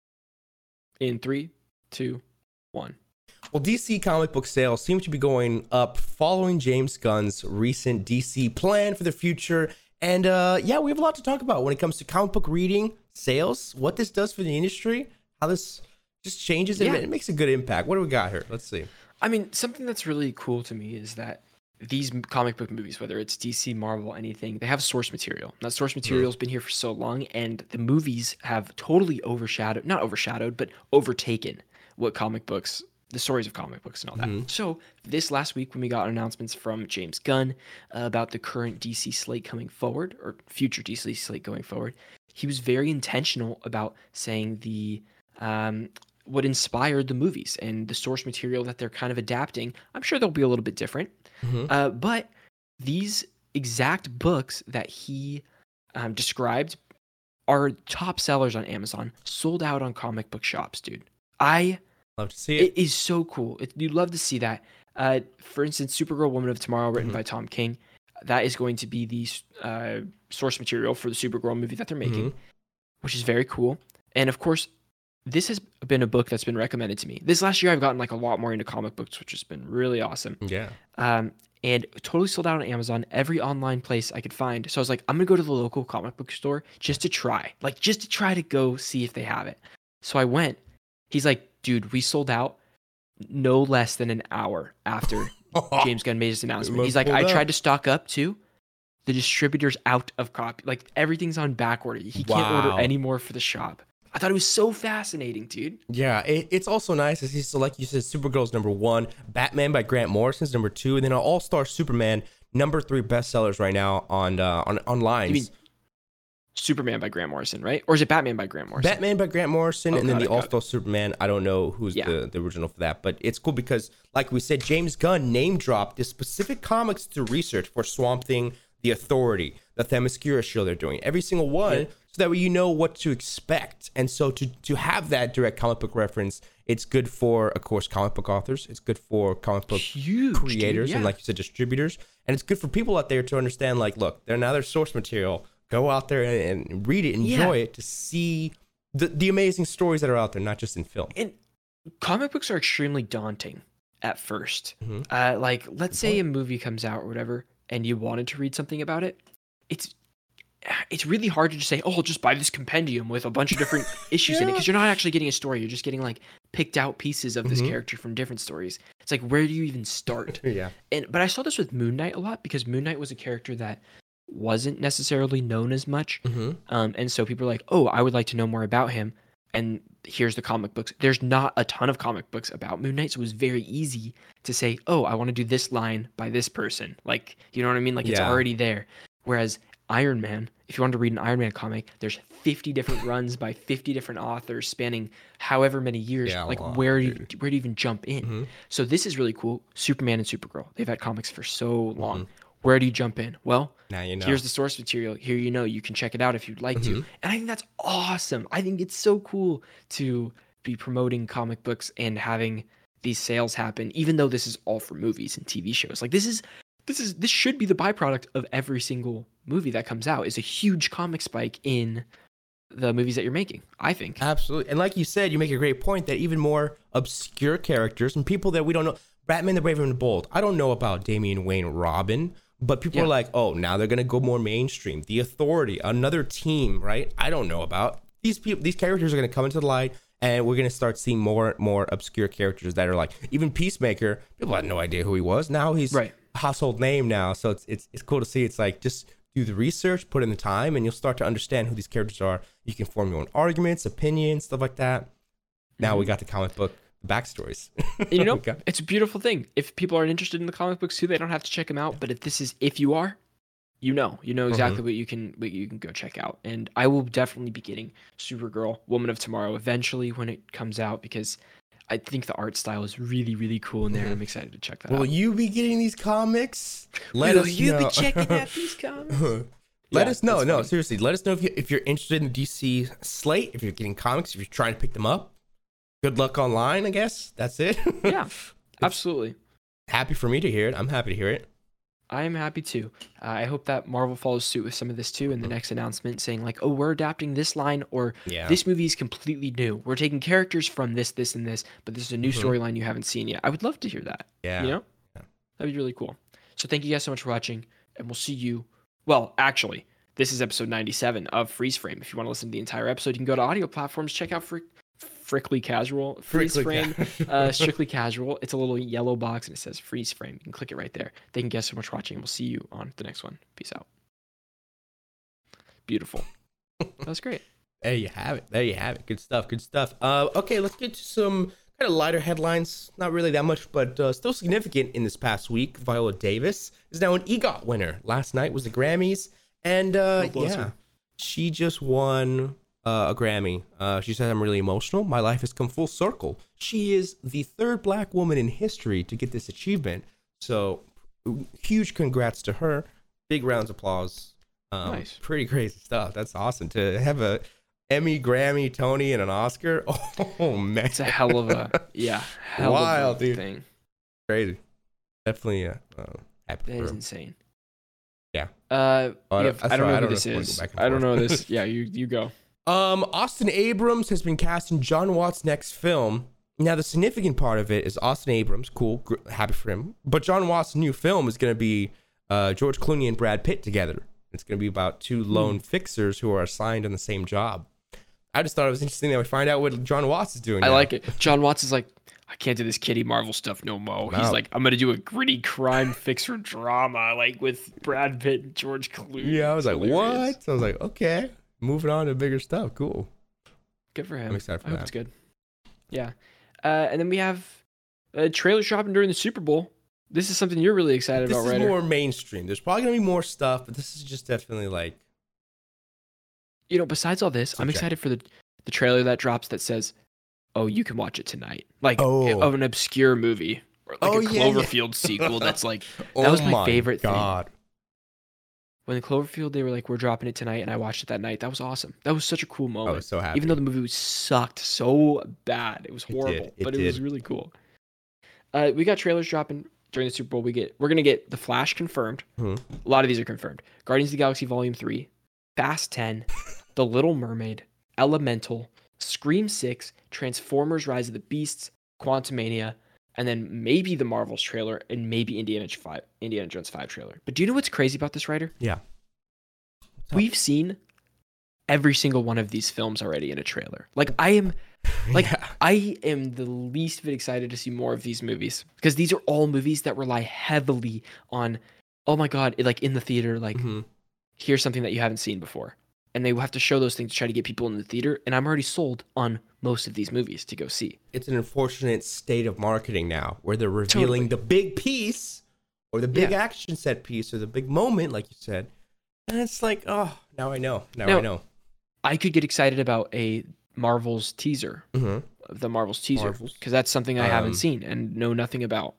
In three, two, one. Well, D C comic book sales seem to be going up following James Gunn's recent D C plan for the future. And uh, yeah, we have a lot to talk about when it comes to comic book reading, sales, what this does for the industry, how this just changes it. Yeah. It makes a good impact. What do we got here? Let's see. I mean, something that's really cool to me is that these m- comic book movies, whether it's D C, Marvel, anything, they have source material. That source material's been here for so long, and the movies have totally overshadowed, not overshadowed, but overtaken what comic books, the stories of comic books and all that. Mhm. So this last week when we got announcements from James Gunn uh, about the current D C slate coming forward, or future D C slate going forward, he was very intentional about saying the um, what inspired the movies and the source material that they're kind of adapting. I'm sure they'll be a little bit different. Mhm. Uh, but these exact books that he um, described are top sellers on Amazon, sold out on comic book shops, dude. I Love to see it. it is so cool. It, you'd love to see that. Uh, for instance, Supergirl Woman of Tomorrow, written Mhm. by Tom King, that is going to be the uh, source material for the Supergirl movie that they're making, Mhm. which is very cool. And of course, this has been a book that's been recommended to me. This last year, I've gotten like a lot more into comic books, which has been really awesome. Yeah. Um, and totally sold out on Amazon, every online place I could find. So I was like, I'm gonna go to the local comic book store just to try, like just to try to go see if they have it. So I went. He's like, dude, we sold out no less than an hour after James Gunn made his announcement. must He's like, pull I it up. tried to stock up too. The distributor's out of copy. Like everything's on back order. He can't Wow. order any more for the shop. I thought it was so fascinating, dude. Yeah, it, it's also nice to see, so like you said, Supergirl's number one, Batman by Grant Morrison's number two, and then All Star Superman, number three bestsellers right now on uh, on online. You mean Superman by Grant Morrison, right? Or is it Batman by Grant Morrison? Batman by Grant Morrison, Oh, and then got the it, got All-Star Superman. I don't know who's Yeah. the, the original for that, but it's cool because, like we said, James Gunn name dropped the specific comics to research for Swamp Thing, The Authority, the Themyscira show they're doing. Every single one, Yeah. so that way you know what to expect. And so to to have that direct comic book reference, it's good for, of course, comic book authors. It's good for comic book Huge, creators dude, and, yeah. like you said, distributors. And it's good for people out there to understand, like, look, they're now their source material. Go out there and, and read it, enjoy Yeah. it, to see the, the amazing stories that are out there, not just in film. And comic books are extremely daunting at first. Mhm. Uh, like, let's Good say point. a movie comes out or whatever, and you wanted to read something about it. It's it's really hard to just say, "Oh, I'll just buy this compendium with a bunch of different issues in it," Yeah. because you're not actually getting a story. You're just getting like picked out pieces of this Mhm. character from different stories. It's like, where do you even start? Yeah. And but I saw this with Moon Knight a lot because Moon Knight was a character that wasn't necessarily known as much. Mm-hmm. Um, and so people are like, oh, I would like to know more about him. And here's the comic books. There's not a ton of comic books about Moon Knight, so it was very easy to say, oh, I want to do this line by this person. Like, you know what I mean? Like, it's Yeah. already there. Whereas Iron Man, if you wanted to read an Iron Man comic, there's fifty different runs by fifty different authors spanning however many years. Yeah, a like, lot, where do you, dude. where do you even jump in? Mhm. So this is really cool. Superman and Supergirl, they've had comics for so long. Mhm. Where do you jump in? Well, Now you know. here's the source material. Here you know. You can check it out if you'd like to. Mhm. And I think that's awesome. I think it's so cool to be promoting comic books and having these sales happen, even though this is all for movies and T V shows. Like this is this is this should be the byproduct of every single movie that comes out, is a huge comic spike in the movies that you're making, I think. Absolutely. And like you said, you make a great point that even more obscure characters and people that we don't know, Batman the Brave and the Bold, I don't know about Damian Wayne Robin, but people Yeah. are like, oh, now they're going to go more mainstream. The Authority, another team, right? I don't know about. These people, these characters are going to come into the light, and we're going to start seeing more more obscure characters that are like, even Peacemaker, people had no idea who he was. Now he's Right. a household name now. So it's, it's, it's cool to see. It's like, just do the research, put in the time, and you'll start to understand who these characters are. You can form your own arguments, opinions, stuff like that. Now we got the comic book backstories. And you know, Okay. it's a beautiful thing. If people aren't interested in the comic books too, they don't have to check them out. But if this is, if you are, you know, you know exactly what you can, what you can go check out. And I will definitely be getting Supergirl, Woman of Tomorrow eventually when it comes out, because I think the art style is really, really cool in there. Mhm. I'm excited to check that Will out. you be getting these comics? Let Will us you know. be checking out these comics? Let Yeah, us know. that's No, funny. seriously. Let us know if, you, if you're interested in the D C slate, if you're getting comics, if you're trying to pick them up. Good luck online, I guess. That's it. Yeah, absolutely. Happy for me to hear it. I'm happy to hear it. I am happy too. Uh, I hope that Marvel follows suit with some of this too in the next announcement, saying like, "Oh, we're adapting this line," or Yeah. "This movie is completely new. We're taking characters from this, this, and this, but this is a new Mhm. storyline you haven't seen yet." I would love to hear that. Yeah. You know, Yeah. that'd be really cool. So thank you guys so much for watching, and we'll see you. Well, actually, this is episode ninety-seven of Freeze Frame. If you want to listen to the entire episode, you can go to audio platforms, check out Frick, Frickly Casual, Freeze Frickly Frame, Ca- uh, Strictly Casual. It's a little yellow box and it says Freeze Frame. You can click it right there. Thank you guys so much for watching, and we'll see you on the next one. Peace out. Beautiful. That was great. There you have it. There you have it. Good stuff. Good stuff. Uh, okay, let's get to some kind of lighter headlines. Not really that much, but uh, still significant in this past week. Viola Davis is now an EGOT winner. Last night was the Grammys, and uh, God bless yeah, her. she just won uh, a Grammy. Uh, she said, "I'm really emotional. My life has come full circle." She is the third Black woman in history to get this achievement. So, huge congrats to her. Big rounds of applause. Um, Nice. Pretty crazy stuff. That's awesome to have a Emmy, Grammy, Tony, and an Oscar. Oh man, It's a hell of a yeah, hell Wild, of a dude. thing. crazy. Definitely uh, uh, happy That for is her. insane. Yeah. Uh, Oh, I we don't- have- I'm I don't sorry, know I who don't this know if I wanna is. go back and I don't know forth. this. Yeah, you you go. Um, Austin Abrams has been cast in John Watts' next film. Now, the significant part of it is Austin Abrams, cool, gr- happy for him. But John Watts' new film is going to be uh, George Clooney and Brad Pitt together. It's going to be about two lone fixers who are assigned on the same job. I just thought it was interesting that we find out what John Watts is doing. I now. like it. John Watts is like, I can't do this kiddie Marvel stuff no more. He's No. like, I'm gonna do a gritty crime fixer drama, like with Brad Pitt and George Clooney. Yeah, I was It's like, hilarious. what? So I was like, okay, moving on to bigger stuff. Cool. Good for him. I'm excited for I hope that. it's good. Yeah. Uh, and then we have a trailer shopping during the Super Bowl. This is something you're really excited This about, is Ryder. more mainstream. There's probably going to be more stuff, but this is just definitely like You know, besides all this, I'm Subject. excited for the the trailer that drops that says, "Oh, you can watch it tonight," like Oh. of an obscure movie or like Oh, a yeah, yeah. Cloverfield sequel. That's like that Oh was my, my favorite thing. God. When the Cloverfield, they were like, "We're dropping it tonight," and I watched it that night. That was awesome. That was such a cool I moment. was so happy. Even though the movie sucked so bad, it was did, horrible, it but it was did. really cool. Uh, we got trailers dropping during the Super Bowl. We get we're gonna get The Flash confirmed. Mhm. A lot of these are confirmed. Guardians of the Galaxy Volume Three, Fast Ten, The Little Mermaid, Elemental, Scream Six, Transformers: Rise of the Beasts, Quantumania, and then maybe the Marvels trailer and maybe Indiana Five, Indiana Jones Five trailer. But do you know what's crazy about this, writer? Yeah. We've seen every single one of these films already in a trailer. Like I am, like Yeah. I am the least bit excited to see more of these movies because these are all movies that rely heavily on, oh my god, it, like in the theater, like Mhm. here's something that you haven't seen before, and they have to show those things to try to get people in the theater. And I'm already sold on most of these movies to go see. It's an unfortunate state of marketing now where they're revealing Totally. the big piece or the big Yeah. action set piece or the big moment, like you said. And it's like, oh, now I know. Now, Now- I know. I could get excited about a Marvel's teaser, Mm-hmm. the Marvel's teaser, Marvels. because that's something I Um, haven't seen and know nothing about,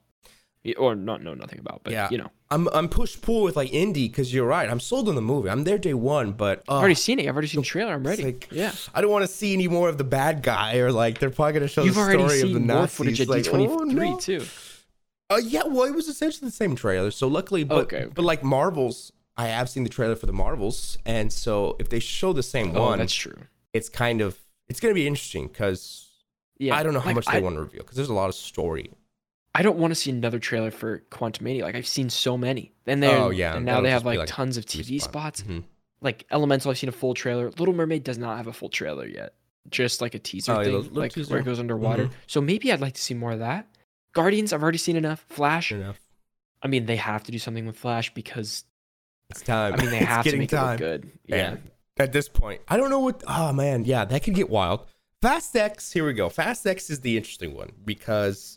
or not know nothing about, but Yeah. you know. I'm I'm push pull with like indie because you're right. I'm sold on the movie. I'm there day one, but uh, I've already seen it. I've already seen the trailer. I'm it's ready. like, yeah. I don't want to see any more of the bad guy or like they're probably gonna show You've the already story of the seen more Nazis. footage at like, D twenty-three oh, no. too. Uh, yeah, well, it was essentially the same trailer. So luckily, but Okay, okay. but like Marvels, I have seen the trailer for the Marvels, and so if they show the same Oh, one, that's true. it's kind of it's gonna be interesting because Yeah. I don't know how like, much I, they want to reveal because there's a lot of story. I don't want to see another trailer for Quantumania. Like I've seen so many, and then Oh, yeah, and that'll now they just have be, like, like, tons of T V spots. Mhm. Like Elemental, I've seen a full trailer. Little Mermaid does not have a full trailer yet. Just like a teaser Oh, yeah, thing, little- little like teaser. where it goes underwater. Mhm. So maybe I'd like to see more of that. Guardians, I've already seen enough. Flash, Fair enough. I mean, they have to do something with Flash because It's time. I mean they It's have to getting make time. it look good. Yeah. Man, at this point, I don't know what. Oh man, yeah, that could get wild. Fast X, here we go. Fast X is the interesting one because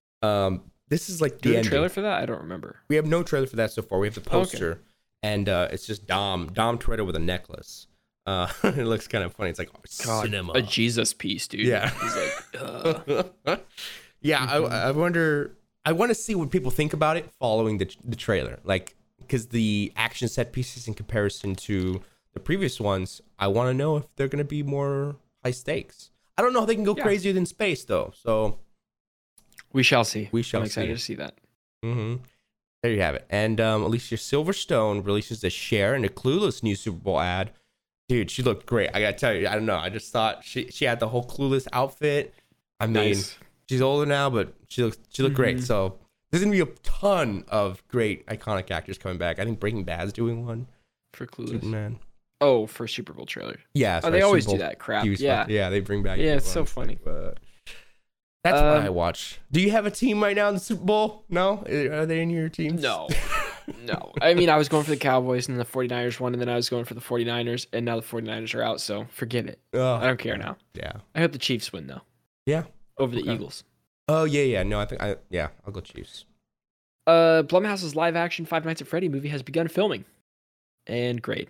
um, this is like Do the you have a ending. trailer for that? I don't remember. We have no trailer for that so far. We have the Okay. poster, and uh, it's just Dom Dom Toretto with a necklace. Uh, it looks kind of funny. It's like God, cinema. a Jesus piece, dude. Yeah. He's like, Ugh. yeah, Mhm. I, I wonder. I want to see what people think about it following the the trailer, like because the action set pieces in comparison to the previous ones, I want to know if they're gonna be more high stakes. I don't know how they can go Yeah. crazier than space though. So we shall see. We shall I'm excited see. to see that. hmm there you have it. And um, Alicia Silverstone releases a Cher and a Clueless new Super Bowl ad. Dude, she looked great. I gotta tell you, I don't know. I just thought she she had the whole Clueless outfit. I mean. Nice. She's older now, but she looks she looked great. Mhm. So there's gonna be a ton of great iconic actors coming back. I think Breaking Bad's doing one. For Clueless. Superman. Oh, for Super Bowl trailer. Yeah, Oh, sorry, they always Super do Bowl that crap. T V spot. Yeah. yeah, they bring back. Yeah, new it's so ones, funny. but that's what Um, I watch. Do you have a team right now in the Super Bowl? No, are they in your teams? No. No. I mean, I was going for the Cowboys and then the 49ers won, and then I was going for the 49ers, and now the 49ers are out, so forget it. Oh, I don't care now. Yeah. I hope the Chiefs win, though, Yeah. over the Okay. Eagles. Oh yeah, yeah. No, I think I yeah. I'll go Chiefs. Uh, Blumhouse's live-action Five Nights at Freddy movie has begun filming. And great.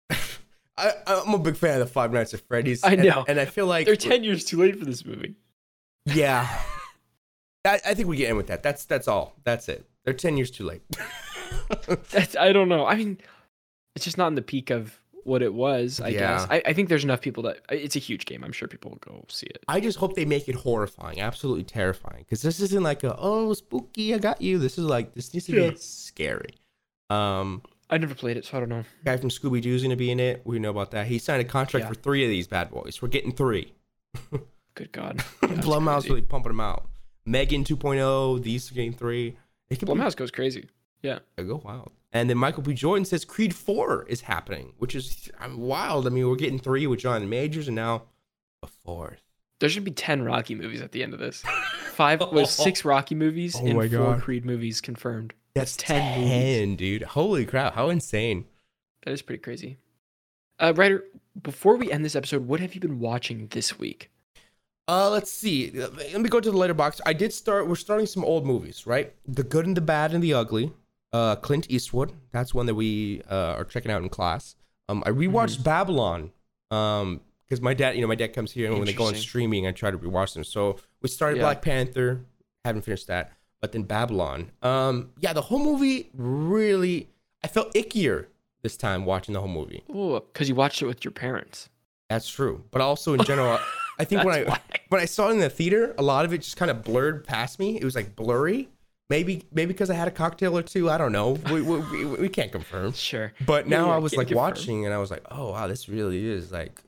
I I'm a big fan of the Five Nights at Freddy's. I and- know. and, I feel like They're ten years too late for this movie. Yeah. I, I think we get in with that. That's that's all. That's it. They're ten years too late. That's, I don't know. I mean, it's just not in the peak of what it was, I Yeah. guess. I, I think there's enough people that... It's a huge game. I'm sure people will go see it. I just hope they make it horrifying, absolutely terrifying. Because this isn't like a oh spooky, I got you. This is like this needs to Yeah. be scary. Um, I never played it, so I don't know. guy from Scooby Doo's gonna be in it. We know about that. He signed a contract Yeah. for three of these bad boys. We're getting three. Good God. Yeah, that's Blumhouse crazy. really pumping them out. Megan 2.0. These are getting three. It could be- Blumhouse goes crazy. Yeah. I go wild. And then Michael B. Jordan says Creed four is happening, which is I'm wild. I mean, we're getting three with John Majors and now a fourth. There should be ten Rocky movies at the end of this. Five was six Rocky movies Oh and my four God. Creed movies confirmed. That's ten ten, movies. dude. Holy crap. How insane. That is pretty crazy. Uh, Ryder, before we end this episode, what have you been watching this week? Uh, let's see. Let me go to the letterbox. I did start. We're starting some old movies, right? The Good and the Bad and the Ugly. Uh, Clint Eastwood. That's one that we uh, are checking out in class. Um, I rewatched Babylon Um, because my dad, you know, my dad comes here, and when they go on Interesting. streaming, I try to rewatch them. So we started Yeah. Black Panther, haven't finished that, but then Babylon. Um, yeah, the whole movie really, I felt ickier this time watching the whole movie. Oh, because you watched it with your parents. That's true, but also in general, I think when I That's why. when I saw it in the theater, a lot of it just kind of blurred past me. It was like blurry. Maybe maybe because I had a cocktail or two. I don't know. We we, we, we can't confirm. Sure. But now Yeah, I was can't like confirm. watching, and I was like, oh wow, this really is like,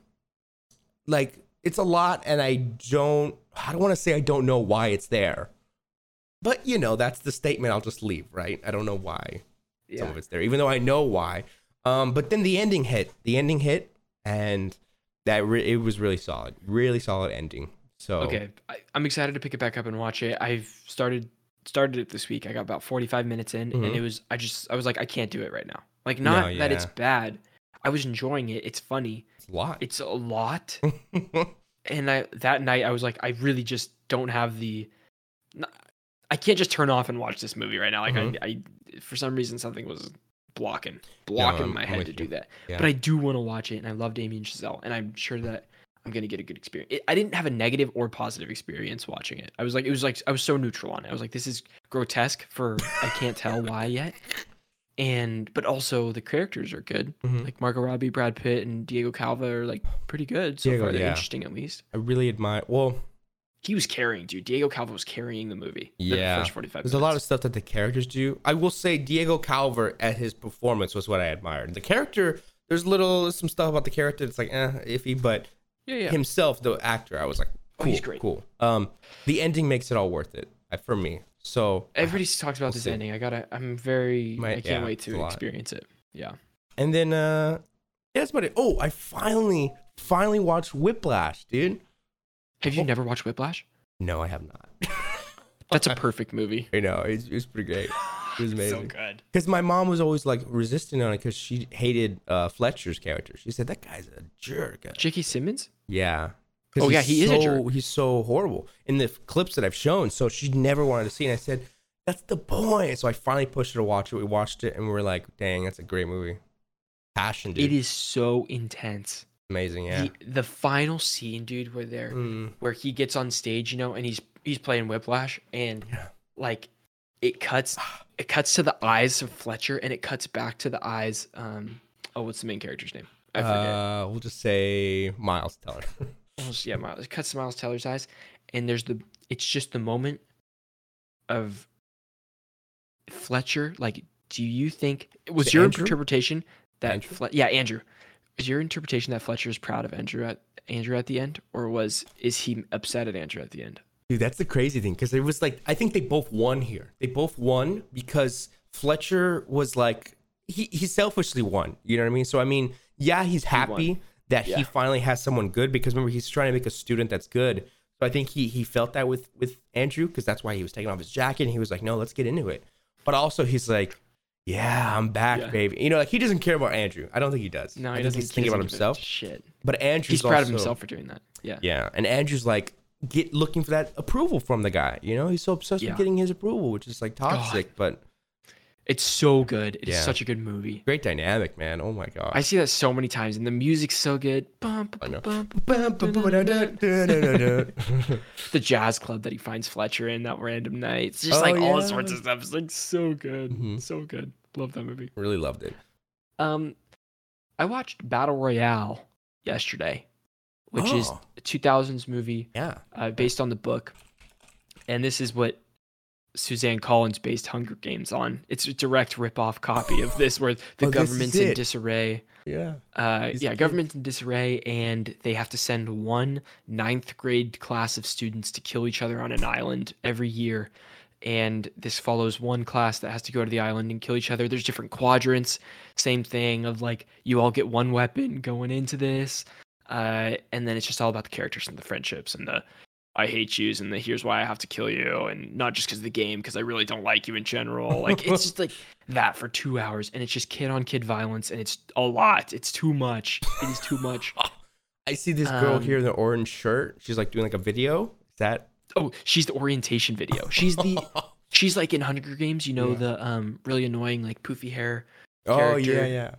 like it's a lot, and I don't. I don't want to say I don't know why it's there, but you know that's the statement. I'll just leave. Right? I don't know why Yeah. some of it's there, even though I know why. Um, but then the ending hit. The ending hit, and that re- it was really solid. Really solid ending. So Okay, I, I'm excited to pick it back up and watch it. I've started started it this week. I got about forty-five minutes in, Mhm. and it was I just I was like I can't do it right now. Like not No, that it's yeah. bad. I was enjoying it. It's funny. it's a lot. It's a lot. And I that night I was like I really just don't have the n- I can't just turn off and watch this movie right now. Like Mhm. I, I for some reason something was blocking blocking I'm- my I'm head with to you. do that. Yeah. But I do want to watch it, and I love Damien Chazelle, and I'm sure that I'm gonna get a good experience. It, I didn't have a negative or positive experience watching it. I was like, it was like I was so neutral on it. I was like, this is grotesque for I can't tell why yet, and but also the characters are good. Mhm. Like Margot Robbie, Brad Pitt, and Diego Calva are like pretty good so Diego, far. They're yeah. interesting at least. I really admire. Well, He was carrying, dude. Diego Calva was carrying the movie. the Yeah. first forty-five there's a lot of minutes. stuff that the characters do. I will say Diego Calver at his performance was what I admired. The character, there's little some stuff about the character that's like eh, iffy, but Yeah, yeah. himself, the actor, I was like, Oh, cool, he's great. cool. Um, the ending makes it all worth it uh, for me. So Everybody talks about We'll this see. ending. I gotta. I'm very. Might- I can't yeah, wait it's a to lot. experience it. Yeah. and then uh, yeah, that's about it. Oh, I finally, finally watched Whiplash, dude. Have you Oh. never watched Whiplash? No, I have not. That's a perfect movie. I know it's it's pretty great. It was so amazing. good. Because my mom was always like resisting on it because she hated uh, Fletcher's character. She said that guy's a jerk. J K. Simmons? Yeah. 'Cause Oh, yeah, he's he is a so, jerk. He's so horrible in the clips that I've shown. So she never wanted to see it. And I said, that's the point. So I finally pushed her to watch it. We watched it and we were like, dang, that's a great movie. Passion, dude. It is so intense. Amazing, yeah. The the final scene, dude, where they're Mm, where he gets on stage, you know, and he's he's playing Whiplash, and Yeah. like it cuts it cuts to the eyes of Fletcher, and it cuts back to the eyes. Um, oh, what's the main character's name? I forget. uh, we'll just say Miles Teller. Almost, yeah, Miles. It cuts to Miles Teller's eyes, and there's the. It's just the moment of Fletcher. Like, do you think was it your Andrew? interpretation that? Andrew? Fle- yeah, Andrew. Is your interpretation that Fletcher is proud of Andrew at Andrew at the end, or was is he upset at Andrew at the end? Dude, that's the crazy thing because it was like I think they both won here. They both won because Fletcher was like he he selfishly won. You know what I mean? So I mean, yeah, he's happy that Yeah. he finally has someone good because remember he's trying to make a student that's good. So I think he he felt that with with Andrew because that's why he was taking off his jacket and he was like, no, let's get into it. But also he's like, yeah, I'm back, Yeah. baby. You know, like he doesn't care about Andrew. I don't think he does. No, I he think doesn't. he's he thinking about doesn't give a himself. Shit. But Andrew's He's proud of also- himself for doing that. Yeah. Yeah, and Andrew's like get looking for that approval from the guy. You know, he's so obsessed Yeah. with getting his approval, which is like toxic, but It's so good. It's Yeah. such a good movie. great dynamic, man. Oh my god. I see that so many times, and the music's so good. Bum, I know. bum, bum, bum, bum, bum, bum. The jazz club that he finds Fletcher in that random night. It's just Oh, like all yeah. sorts of stuff. It's like so good. Mhm. So good. Love that movie. Really loved it. Um I watched Battle Royale yesterday, which is Oh. a two thousands movie Yeah. uh, based on the book. And this is what Suzanne Collins based Hunger Games on. It's a direct rip-off copy of this where the Oh, this is government's in it. disarray. Yeah. Uh, These yeah, kids- government's in disarray, and they have to send one ninth grade class of students to kill each other on an island every year. And this follows one class that has to go to the island and kill each other. There's different quadrants, same thing of like you all get one weapon going into this, uh, and then it's just all about the characters and the friendships and the I hate yous and the here's why I have to kill you, and not just because of the game, because I really don't like you in general. Like it's just like that for two hours, and it's just kid on kid violence, and it's a lot. It's too much. It is too much. I see this girl Um, here in the orange shirt. She's like doing like a video. Is that Oh, she's the orientation video. She's the she's like in Hunger Games, you know, Yeah. the um really annoying like poofy hair Oh character. yeah, yeah.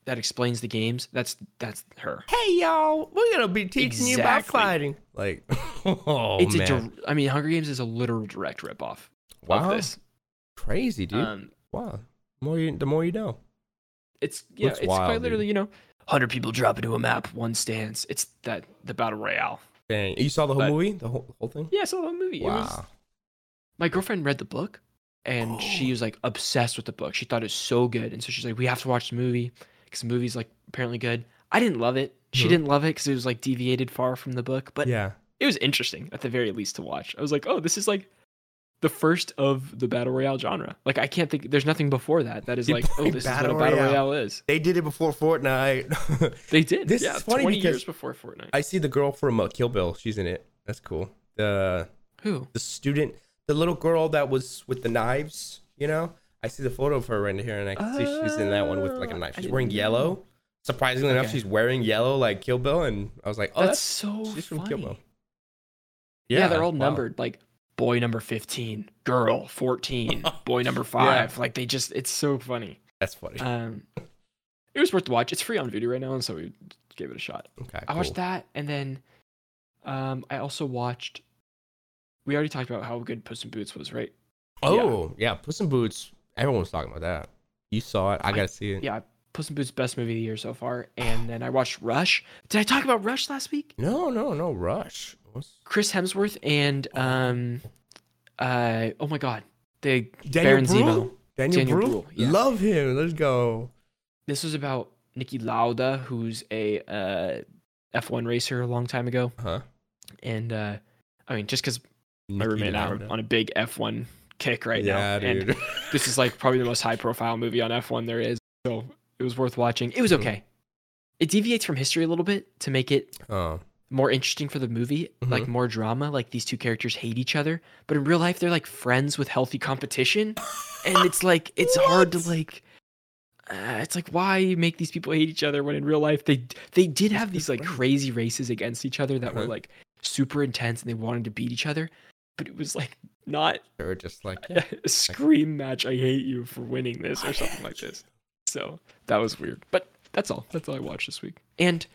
that explains the games. That's that's her. Hey y'all, we're gonna be teaching you about Exactly. fighting. Like, oh It's a. man, dir- I mean, Hunger Games is a literal direct ripoff wow, of this. crazy dude. Um, Wow, the more you, the more you know. it's yeah, Looks it's wild, quite dude. literally, you know, hundred people drop into a map, one stands. It's that the battle royale. Dang, you saw the whole But- movie, the whole, the whole thing. Yeah, I saw the movie. It was, Wow. my girlfriend read the book, and she was like obsessed with the book. She thought it was so good, and so she's like, "We have to watch the movie because the movie's like apparently good." I didn't love it. She Mhm. didn't love it because it was like deviated far from the book, but Yeah. it was interesting at the very least to watch. I was like, "Oh, this is like the first of the battle royale genre." Like, I can't think. There's nothing before that that is You like, "Oh, play this is what battle a battle royale. royale is." They did it before Fortnite. They did. This yeah, is funny twenty because years before Fortnite. I see the girl from uh, Kill Bill. She's in it. That's cool. The Who? the student, the little girl that was with the knives. You know, I see the photo of her right here, and I can see she's in that one with like a Oh, knife. I She's wearing didn't yellow. know. Surprisingly enough, Okay. she's wearing yellow like Kill Bill, and I was like, oh, That's that's, so she's from funny. Kill Bill. Yeah, they're all wow. numbered like boy number fifteen, girl fourteen, boy number five. Like they just, it's so funny. That's funny. Um, it was worth the watch. It's free on video right now, and so we gave it a shot. okay, I watched cool. that, and then um, I also watched. We already talked about how good Puss in Boots was, right? Oh yeah, Puss in Boots. Everyone was talking about that. You saw it. I gotta see it. Yeah, Puss in Boots best movie of the year so far. And then I watched Rush. Did I talk about Rush last week? No, no, no. Rush. What's... Chris Hemsworth and um, uh, oh my God, the Daniel Baron Bruhl? Zemo. Daniel, Daniel Bruhl? Bruhl, yeah. Love him. Let's go. This was about Niki Lauda, who's a uh, F one racer a long time ago, Huh? and uh, I mean, just because my Niki roommate and I Lauda. are on a big F one kick right yeah, now, dude. and this is like probably the most high-profile movie on F one there is, so it was worth watching. It was Mhm. okay. It deviates from history a little bit to make it oh, more interesting for the movie, like Mhm. more drama. Like these two characters hate each other, but in real life they're like friends with healthy competition, and it's like it's hard to What? like. Uh, it's like why make these people hate each other when in real life they they did have Just these be like friends. crazy races against each other that were Uh-huh. like super intense and they wanted to beat each other, but it was like not they were just like, yeah. a scream match. I hate you for winning this or something like this. So that was weird, but that's all. That's all I watched this week. And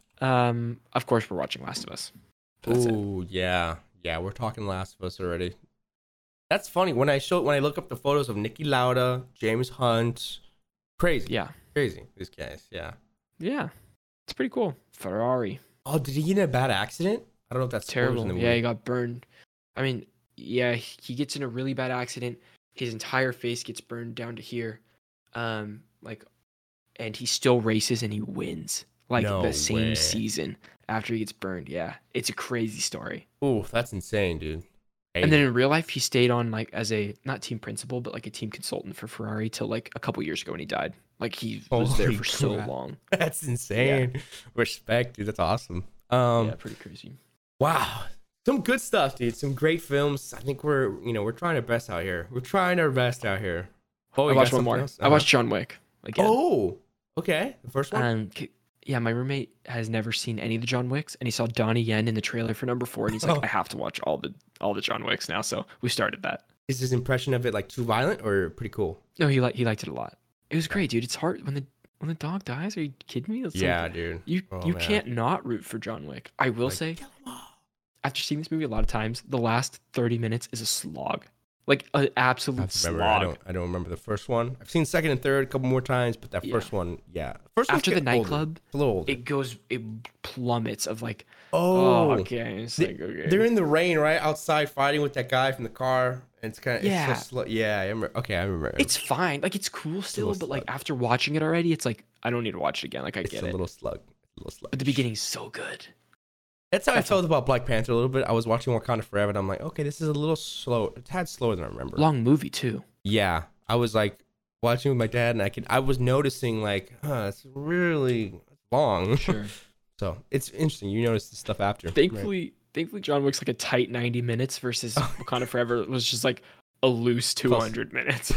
um, of course, we're watching Last of Us. That's it. Ooh, yeah, yeah. We're talking Last of Us already. That's funny. When I show when I look up the photos of Niki Lauda, James Hunt, crazy, Yeah, crazy. These guys, yeah. yeah, it's pretty cool. Ferrari, Oh, did he get in a bad accident? I don't know if that's spoilers terrible. in the Yeah, movie. he got burned. I mean, yeah, he gets in a really bad accident. His entire face gets burned down to here. Um, like, and he still races and he wins. Like No the same way. season after he gets burned. Yeah, it's a crazy story. Ooh, that's insane, dude. Hey, And then in real life, he stayed on like as a not team principal, but like a team consultant for Ferrari till like a couple years ago when he died. Like he was there Holy for so crap. long. that's insane. Respect, dude. That's awesome. Um, yeah, pretty crazy. wow, some good stuff, dude. Some great films. I think we're, you know, we're trying our best out here. We're trying our best out here. Oh, I you got watched one something more. else? I watched John Wick again. Oh, okay. The first one. Um, c- yeah, my roommate has never seen any of the John Wicks, and he saw Donnie Yen in the trailer for number four, and he's like, Oh. "I have to watch all the all the John Wicks now." So we started that. Is his impression of it like too violent or pretty cool? No, he liked he liked it a lot. It was great, dude. It's hard when the when the dog dies. Are you kidding me? It's like, Yeah, dude. you Oh, you man. can't not root for John Wick. I will Like, say, kill 'em all. after seeing this movie a lot of times, the last thirty minutes is a slog, like an I absolute have to remember. slog. I don't. I don't remember the first one. I've seen second and third a couple more times, but that Yeah. first one, yeah. First one's After the getting older. nightclub, It's a little older. it goes it plummets of like, oh, oh, okay, it's They- like okay. they're in the rain, right outside, fighting with that guy from the car, and it's kind of Yeah. It's so slow. Yeah, I remember. Okay, I remember. It's fine. Like it's cool still, little but like slug. after watching it already, it's like I don't need to watch it again. Like I It's get a it. little slug. A little slug. But the beginning's so good. That's how That's I felt about Black Panther a little bit. I was watching Wakanda Forever, and I'm like, okay, this is a little slow, a tad slower than I remember. Long movie too. Yeah, I was like watching with my dad, and I could, I was noticing like, huh, it's really long. Sure. So it's interesting. You notice the stuff after. thankfully, thankfully, John Wick's like a tight ninety minutes versus Wakanda Forever was just like a loose two hundred minutes.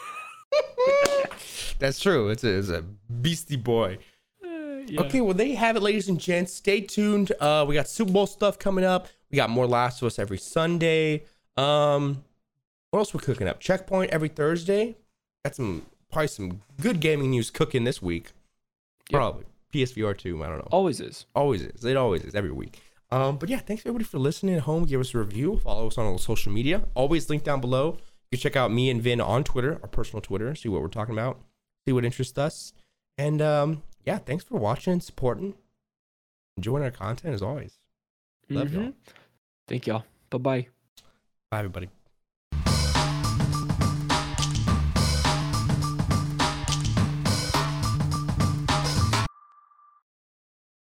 Right. That's true. It's a, it's a beastie boy. Uh, yeah. Okay, well, there you have it, ladies and gents. Stay tuned. Uh, we got Super Bowl stuff coming up. We got more Last of Us every Sunday. Um, what else we're cooking up? Checkpoint every Thursday. Got some probably some good gaming news cooking this week. Yep. Probably P S V R two. I don't know. Always is. Always is. It always is every week. Um, but yeah, thanks everybody for listening at home. Give us a review. Follow us on all social media. Always link down below. You can check out me and Vin on Twitter, our personal Twitter. See what we're talking about. See what interests us. And um, yeah, thanks for watching, supporting, enjoying our content as always. Love Mm-hmm. y'all. Thank y'all. Bye bye. Bye everybody.